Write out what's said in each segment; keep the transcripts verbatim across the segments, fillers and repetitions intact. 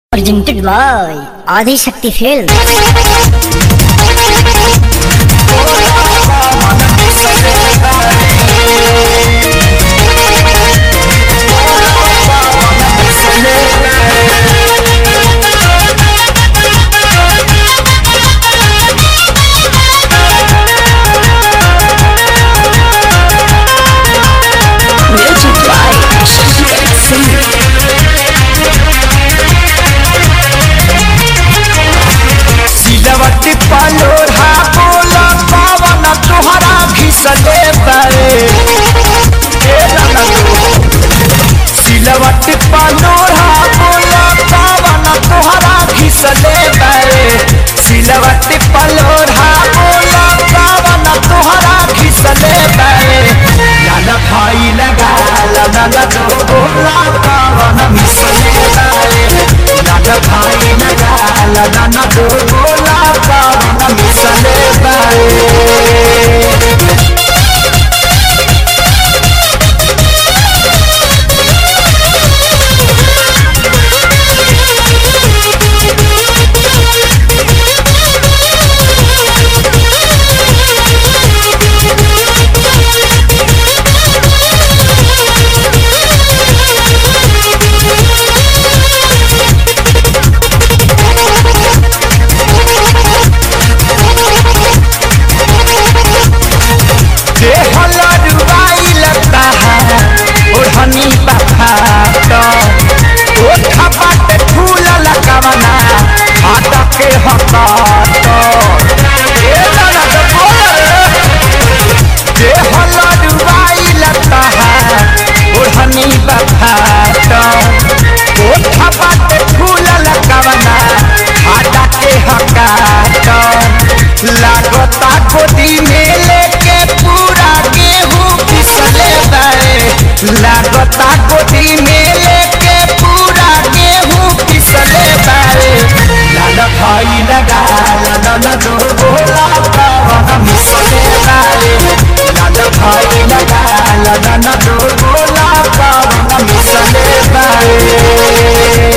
Presented by Adi Shakti Films. Music by Shakti Films. सिलवटी Palora बोला पावन तुहरा घिसले बारे सिलवटी पलोरा बोला पावन तुहरा घिसले बारे सिलवटी पलोरा बोला पावन तुहरा घिसले बारे लाला भाई लगा लाला तो बोला पावन घिसले बारे लाला भाई लगा लाला तो बोला पावन घिसले बारे लागता गोदी में लेके पूरा गेहूं पिसले बारे लागता गोदी में लेके पूरा गेहूं पिसले बारे लाला भाई लगा लाला दो बोला पावन मिसले बारे लाला भाई लगा लाला दो बोला पावन मिसले बारे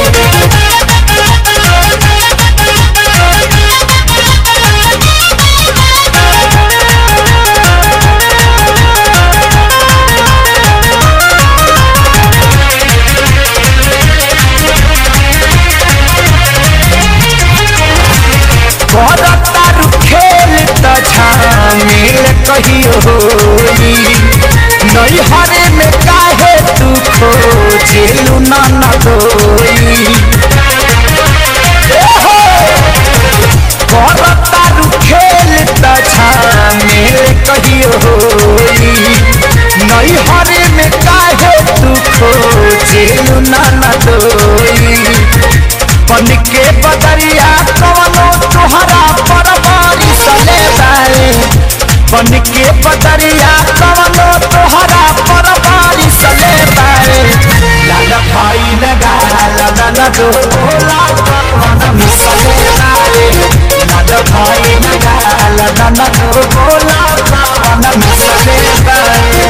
तारू खेल त झामेल कहियो होई नैहरे में काहे तू खोजेलू ना न दोई तारू खेल त झामेल कहियो होई नैहरे में काहे तू खोजेलू ना न दोई बन के बदरिया कवनो तुहरा परवारी सले बारे बन के बदरिया कवनो तुहरा परवारी सले बारे लाला भाई लगा लाला दो बोला पावन मिसले बारे लाला भाई लगा लाला दो बोला पावन मिसले बारे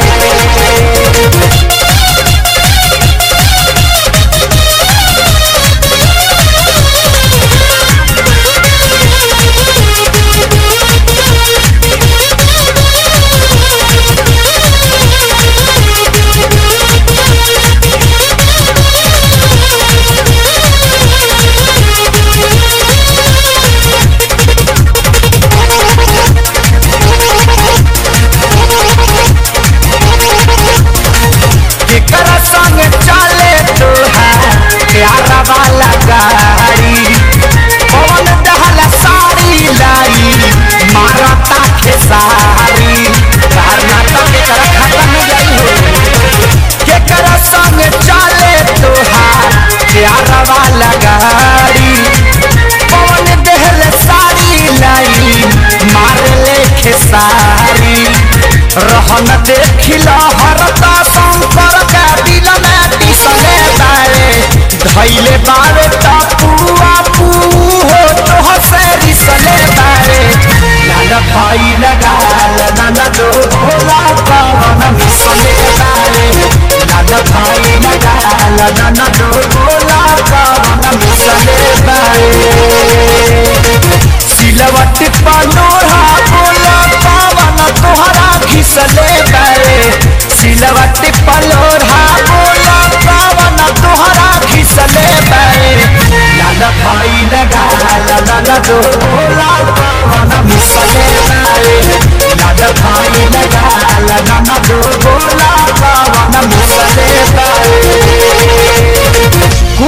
रहन देखिला हरता शंकर का दिल में दिसले बारे धैले बारे टपुआ पू हो तो हसे रिसले बारे लाला भाई लगा लाला दो बोला पावन मिसले बारे लाला भाई लगा लाला दो बोला पावन मिसले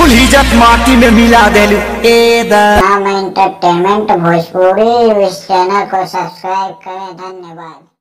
कुल इज्जत माटी में मिला देलू ए दा एंटरटेनमेंट भोजपुरी इस चैनल को सब्सक्राइब करें। धन्यवाद।